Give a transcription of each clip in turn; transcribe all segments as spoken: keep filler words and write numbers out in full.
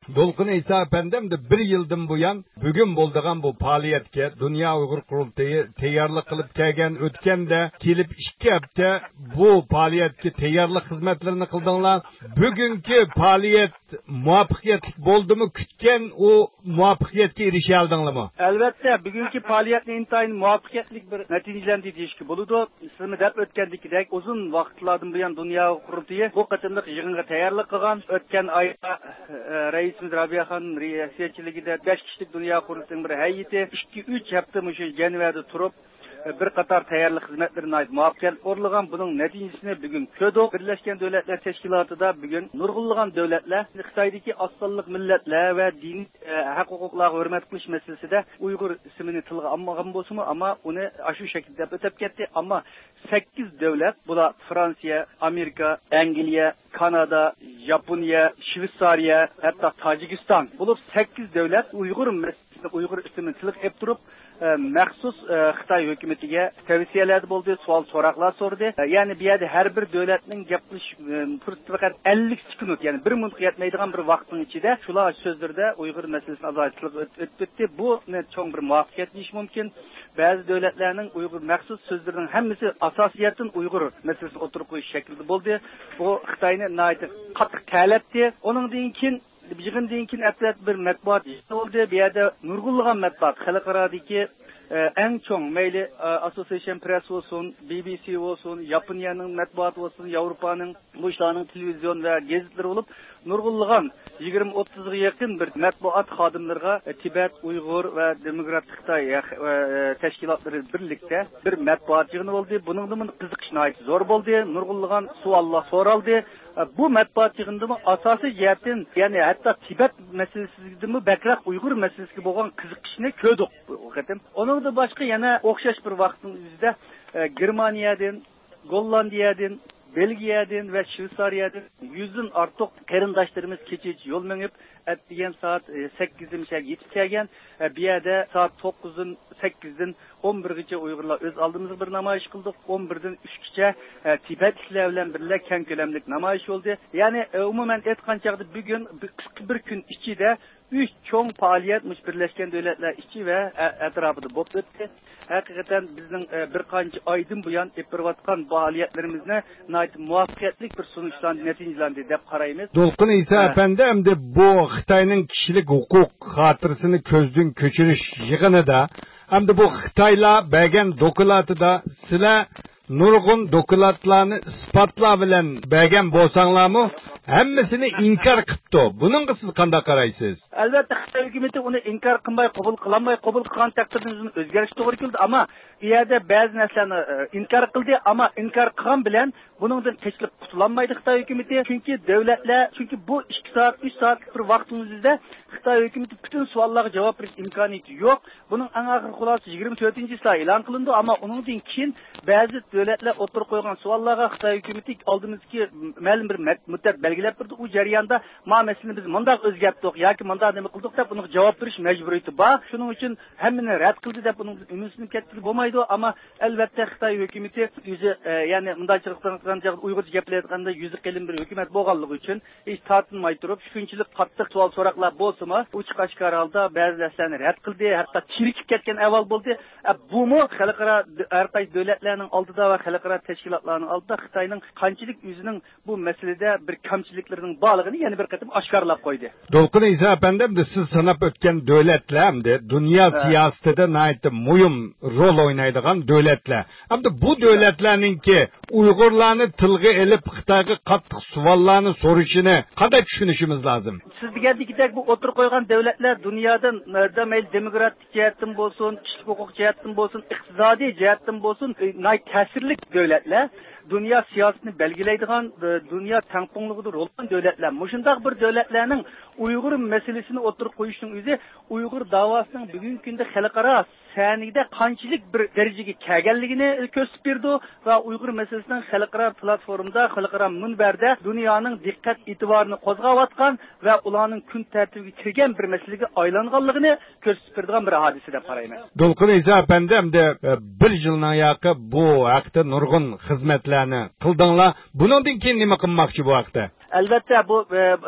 Dolqun İsa efendim de bir yıldan bu yan bugün bo'ldigan bu faaliyetke Dünya Uygur Kurultayı tayyorlik qilib kelgan o'tganda kelib ikki hafta bu faaliyetke tayyorlik xizmatlarini qildinglar. Bugungi faaliyet muvaffaqiyatli bo'ldimi? Kutgan o muvaffaqiyatga erisha oldinglarmi? Albatta, bugungi faaliyetni intayin muvaffaqiyatli bir natijalandi deyishga bo'ladi. Sizmi deb o'tgandikdek uzun vaqtlardan buyon Dünya Uygur Kurultayı bu qatimliq yig'inga tayyorlik qilgan. O'tgan oyda Reisimiz Rabiyaxon riyosatchiligida besh kishilik Dünya Kurultayı'nın bir heyeti ikki uch hafta mushu Jenevada turib bir qator tayyorlik xizmatlarini muvaffaqiyat o'rlagan. Buning natijasini bugun ko'rdik. Birlashgan Davlatlar Tashkilotida bugun nurg'unlagan davlatlar Xitoydagi osonlik millatlar va din huquqlarga hurmat qilish masalasida Uyg'ur ismini tilga olmagan bo'lsa-mu, ammo uni shu shaklda o'tib ketdi. Ammo sakkiz davlat, bular Fransiya, Amerika, Angliya, Kanada, Yaponiya, Shveysariya, hatto Tojikiston bo'lib sakkiz davlat Uyg'ur masalasini Uyg'ur ismini tilga olib turib maxsus Xitoy hukumatiga tavsiyalar bo'ldi, savol so'roqlar so'radi. Ya'ni bu yerda har bir davlatning gaplish fursati faqat ellik sekund, ya'ni bir minutga yetmaydigan bir vaqtning ichida shular so'zlarda Uyg'ur masalasini azoyishlik o'tib o'tdi. Bu cho'ng bir muvaffaqiyat deyish mumkin. Ba'zi davlatlarning Uyg'ur maxsus so'zlarining hammasi asosiyatdan Uyg'ur masalasini o'tirib qo'yish shaklida bo'ldi. Bu Xitoyni nihoyatda qattiq talabdi. Uningdan keyin yig'indan keyin atlat bir matbuot bo'ldi. Bu yerda nurg'unlagan matbuot xalqarodagi eng cho'ng mayli Association Press olsun, B B C olsun, Yaponiyaning matbuoti olsun, Yevropaning bu ishlarning televizion va gazetlari bo'lib nurg'unlagan yigirma o'ttizga yaqin bir matbuot xodimlariga Tibet, Uyg'ur va Demokratik Xitoy tashkilotlari birlikda bir matbuot yig'ini bo'ldi. Buningdan qiziqish nihoyat zo'r bo'ldi. Nurg'unlagan savollar so'raldi. Bu matbuot yig'inida asosiy jihatdan, ya'ni hatto Tibet masalasiga bakroq Uyg'ur masalasiga bo'lgan qiziqishni ko'rdik bu qatim. Uningda boshqa yana o'xshash bir vaqtingizda Germaniyadan, Gollandiyadan, Belgiyadan va Shveysariyadan yuzdan ortiq qarindoshlarimiz kechich yo'l mengib atdigan soat sakkizda yetib kelgan. Bu yerda soat to'qqizdan sakkizdan o'n birgacha Uyg'urlar o'z oldimizga bir namoyish qildik. o'n birdan uchgacha Tibetliklar bilan birga keng ko'lamli namoyish bo'ldi. Ya'ni umuman aytgan chog'da bugun bir kun ichida uch cho'ng faoliyat Birlashgan Davlatlar ichi va atrofida bo'lib o'tdi. Haqiqatan bizning bir qancha oydan buyon yapayotgan faoliyatlarimizni muvaffaqiyatli bir so'nishdan natijalandi deb qaraymiz. Dolqun İsa efendi hamda bu Xitoyning kishilik huquq xotirasini ko'zdan ko'chirish yig'inida hamda bu Xitoylar bergan dokladida sizlar nurg'un dokladlarni isbotlar bilan bergan bo'lsanglarmi, hammasini inkor qilibdi. Buningga siz qanday qaraysiz? Albatta Xitoy hukumati uni inkor qilmay, qabul qilmay, qabul qilgan taqdirda o'zgarish to'g'ri keldi, ammo bu yerda ba'zi narsalarni inkor qildi, ammo inkor qilgan bilan buningdan tinchlik qutulolmaydi Xitoy hukumati. Chunki davlatlar, chunki bu ikki soat, uch soatlik bir vaqtimizda Xitoy hukumati butun savollarga javob berish imkoniyati yo'q. Buning eng oxirgi xulosasi yigirma to'rtinchi iyul e'lon qilindi, ammo uningdan keyin ba'zi davlatlar o'tir qo'ygan savollarga Xitoy hukumati oldimizga ma'lum bir muddat belgilab turdi. U jarayonda ma masalani biz mundaq o'zgartdik yoki mundaq nima qildik deb bunga javob berish majburiyati bor. Shuning uchun hammani rad qildi deb buning umidini kettirib bo'lmaydi, ammo albatta Xitoy hukumati o'zi ya'ni mundaqchilikdan Uyg'urcha gaplayotganda yuzi qilin bir hukumat bo'lganligi uchun hech tortinmay turib, shunchalik qattiq savol so'roqlar bo'lsa-mu, uch qashqar holda ba'zi narsalarni rad qildi, hatto chirikib ketgan avval bo'ldi. Bu mu xalqaro har qaysi davlatlarning oldida va xalqaro tashkilotlarning oldida Xitoyning qanchalik o'zining bu masalada bir kamchiliklarining borligini yana bir qatim oshkorlab qo'ydi. Dolqun İsa efendim de siz sanab o'tgan davlatlar hamda dunyo siyosatida nihoyatda muhim rol o'ynaydigan davlatlar. Hamda bu davlatlarningki Uyg'urlarni tilga elib Xitoyga qattiq savollarni so'rashini qanday tushunishimiz lozim? Siz degandek bu o'tirib qo'ygan davlatlar dunyodan mayli demokratik jihatdan bo'lsin, kishilik huquq jihatdan bo'lsin, iqtisodiy jihatdan bo'lsin, ta'sirli davlatlar. Dünya siyosatini belgilaydigan, dünya tangpunligida rol olgan davlatlar. Mushundaq bir davlatlarning Uyg'ur masalasini o'tirib qo'yishning o'zi Uyg'ur davosining bugungi kunda xalqaro sanida qanchalik bir darajaga kelganligini ko'rsatib berdi va Uyg'ur masalasining xalqaro platformada, xalqaro munbarda dunyoning diqqat e'tiborini qo'zg'ayotgan va ularning kun tartibiga kirgan bir masalaga aylanganligini ko'rsatib beradigan bir hodisa deb qarayman. Dolqun İsa efendi hamda bir yildan yoqi bu haqda nurg'un xizmatlarni qildinglar. Bundan keyin nima qilmoqchi bu haqda? Albatta bu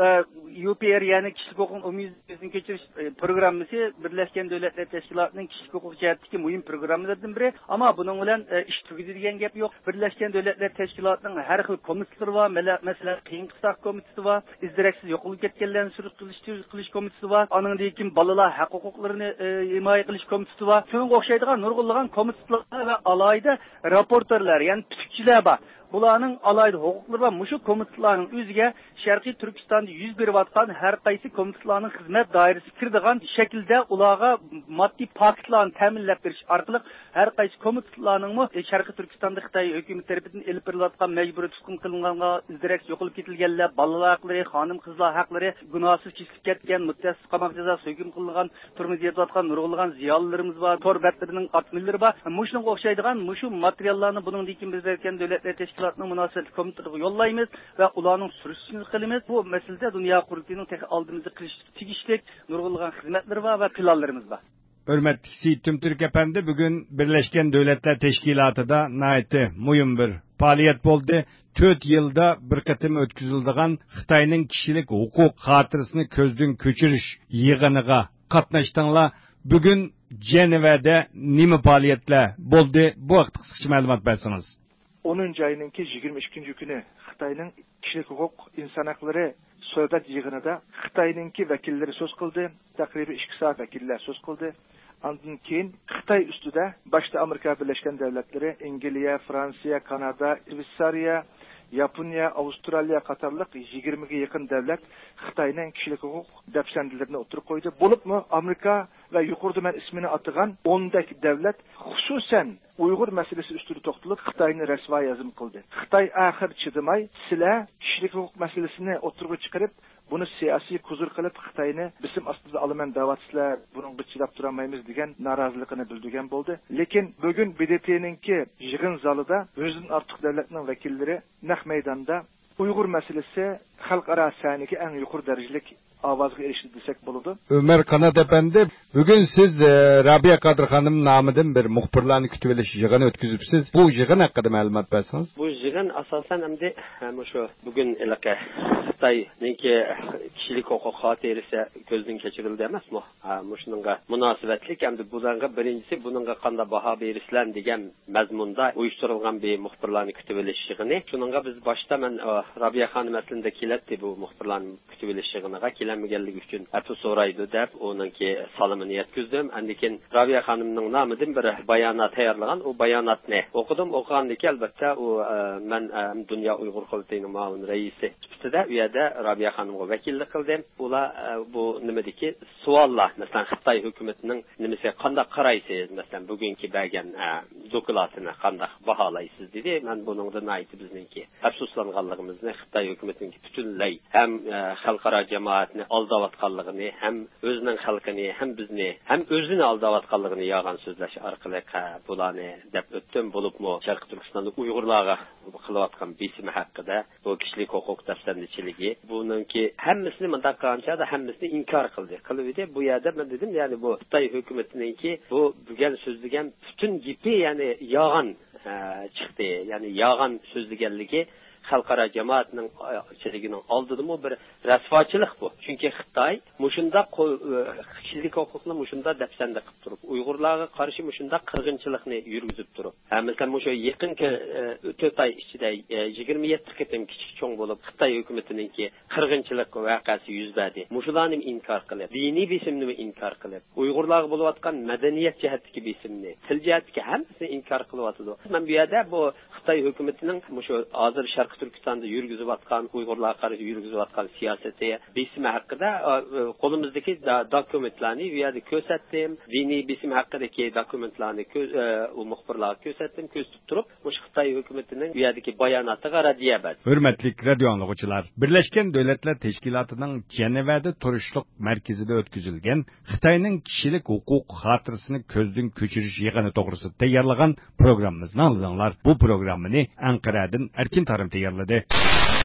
U P R yani kişilik hukuk umumiyetini keçirish programmasi Birleşken Devletler Teşkilatı'nın kişilik hukuk cihetdeki mühim programlarından biri. Ama bunun bilan iş tugaydigan gap yo'q. Birleşken Devletler Teşkilatı'nın her xil komitetlari var. Mesela qiyin qisaq komitesi var. İzdiraksiz yo'qolib ketganlarni sürüp qilish komitesi var. Anından keyin balalar haq huquqlarini himoya qilish komitesi var. Shunga o'xshaydigan nurg'unlagan komitelar va alayda raportorlar, ya'ni tuzukchilar bor. Bularning alayda huquqlari va mushu komitetlarning o'ziga Sharqiy Turkistonda yuz berayotgan har qaysi komitetlarning xizmat doirasiga kiradigan shaklda ularga moddiy paketlarni ta'minlab berish orqali har qaysi komitetlarning Sharqiy Turkistonda Xitoy hukumat tomonidan elib berilayotgan majburiy tutqun qilinganlar, izdiraks yo'qolib ketilganlar, bolalar haqlari, xonim qizlar haqlari, gunohsiz kesilib ketgan, muttassiz qamoq jazosi hukm qilingan, turmada yotayotgan nurg'unlagan ziyolilarimiz bor, tor batlarining atmillari bor. Mushunga o'xshaydigan mushu materiallarni buningdan keyin biz Birleşken Devletler Teşkilatı'nın münasebet komitetiga yollaymiz ve ularning surishini qilamiz. Bu meselede dünya qurultiyining tek aldığımızı qilish tegishlik nurg'unlagan xizmatlar var ve planlarımız var. Hürmetli Seyit Tümtürk Efendi, bugün Birleşken Devletler Teşkilatı'da naiti mühim bir faaliyet oldu. Dört yılda bir kıtım ötküzüldüğün Xitayning kişilik hukuk hatırasını közden köçürüş yığınıga katnaştığınla bugün Ceneva'da nime faaliyetler oldu? Bu haqda kısaca malumat bersanız. o'ninchi ayninki yigirma ikkinchi kuni Xitoyning kishilik huquq inson haqlari so'hbat yig'inida Xitoyningki vakillari so'z qildi. Taqriban ikki soat vakillar so'z qildi. Ondan keyin Xitoy ustida boshda Amerika Birlashgan Devletleri, Angliya, Fransiya, Kanada, Shveysariya, Yaponiya, Avstraliya qatorliq yigirmaga yaqin davlat Xitoyning kishilik huquq dafsandilarini o'tirib qo'ydi. Bo'libmi Amerika va yuqorida men ismini atagan o'ndak davlat xususan Uyg'ur masalasi ustida to'xtalib Xitoyni rasvo yozim qildi. Xitoy axir chidamay, sizlar kishilik huquq masalasini o'tirg'i chiqarib, buni siyosiy kuzur qilib Xitoyni bisim ostida olaman da'vatsizlar, buningga chidab turolmaymiz degan noroziligini bildirgan bo'ldi. Lekin bugun B D T'ningki yig'in zalida o'zidan ortiq davlatning vakillari naq maydonda Uyg'ur masalasi xalqaro sahnaga eng yuqori darajalik ovozga erishdi desak bo'ladi. Ömer Kanat Efendi, bugün siz e, Rabia Kadir Hanım namıdan bir muhbirlarni kutib olish yig'ini o'tkazibsiz. Bu yig'in haqida ma'lumot bersangiz. Bu yig'in asosan hamda ham shu bugun ilaqa Xitoyningki kishilik huquq xotirasi ko'zdan kechirildi emasmi? Ha, shuningga munosabatlik hamda bularga birinchisi buningga qanday baho berislar degan mazmunda uyushtirilgan bir muhbirlarni kutib olish yig'ini. Shuningga biz boshda men Rabia Hanım aslında keladi bu muhbirlarni kutib olish yig'iniga kelinmaganligi uchun afsus so'raydi deb onunki salomini yetkizdim. Andikin Rabia Hanımning nomidan bir bayonot tayyorlagan. O bayonotni o'qidim. O'qigandan keyin albatta u men Dunyo Uyg'ur qurultiyining muavin raisi sifatida u yerda Rabia Hanımga vakillik qildim. Ular bu nimadagi savollar, masalan Xitoy hukumatining nimasiga qanday qaraysiz, masalan bugungi bergan dokladini qanday baholaysiz dedi. Men buningdan aytib bizningki afsuslanganligimizni Xitoy hukumatining butunlay ham xalqaro jamoatni aldayotganligini, ham o'zining xalqini, ham bizni, ham o'zini aldayotganligini yolg'on so'zlash orqali bularni deb o'tdim. Bo'libmi Sharqiy Turkistonda Uyg'urlarga qilayotgan bisimi haqida bu kishilik huquq dafsandichiligi buningki hammasini mundaq qilgancha hammasini inkor qildi. Qilibdi bu yerda men dedim, ya'ni bu Xitoy hukumatiningki bu bugun so'zlagan butun gipi ya'ni yolg'on chiqdi. Ya'ni yolg'on so'zlaganligi xalqaro jamoatning ichiligining oldidimi bir rasvochilik bu. Chunki Xitoy mushunda kishilik huquqni mushunda dafsanda qilib turib, Uyg'urlarga qarshi mushunda qirg'inchilikni yurgizib turib. Ha, masalan, mushu yaqinki to'rt oy ichida yigirma yetti qitim kichik cho'ng bo'lib Xitoy hukumatiningki qirg'inchilik voqeasi yuz berdi. Mushularni inkor qilib, diniy bisimni inkor qilib, Uyg'urlarga bo'layotgan madaniyat jihatdagi bisimni, til jihatdagi hammasini inkor qilyapti. Men bu yerda bu Xitoy hukumatining mushu hozir Sharq Turkistonda yurgizayotgan Uyg'urlarga qarshi yurgizayotgan siyosati bismi haqida qo'limizdagi dokumentlarni bu yerda ko'rsatdim. Diniy bismi haqidagi dokumentlarni u muxbirlarga ko'rsatdim, ko'rsatib turib, mush Xitoy hukumatining bu yerdagi bayonotiga radiya berdi. Hurmatli radio anglag'uvchilar, Birleşken Devletler Teşkilatı'nın Ceneva'da turishliq markazida o'tkazilgan Xitoyning kishilik huquq xotirasini ko'zdan ko'chirish yig'ini to'g'risida tayyorlagan programmamizni angladinglar. Bu programmani Anqaradan Erkin Tarim tayyorladi.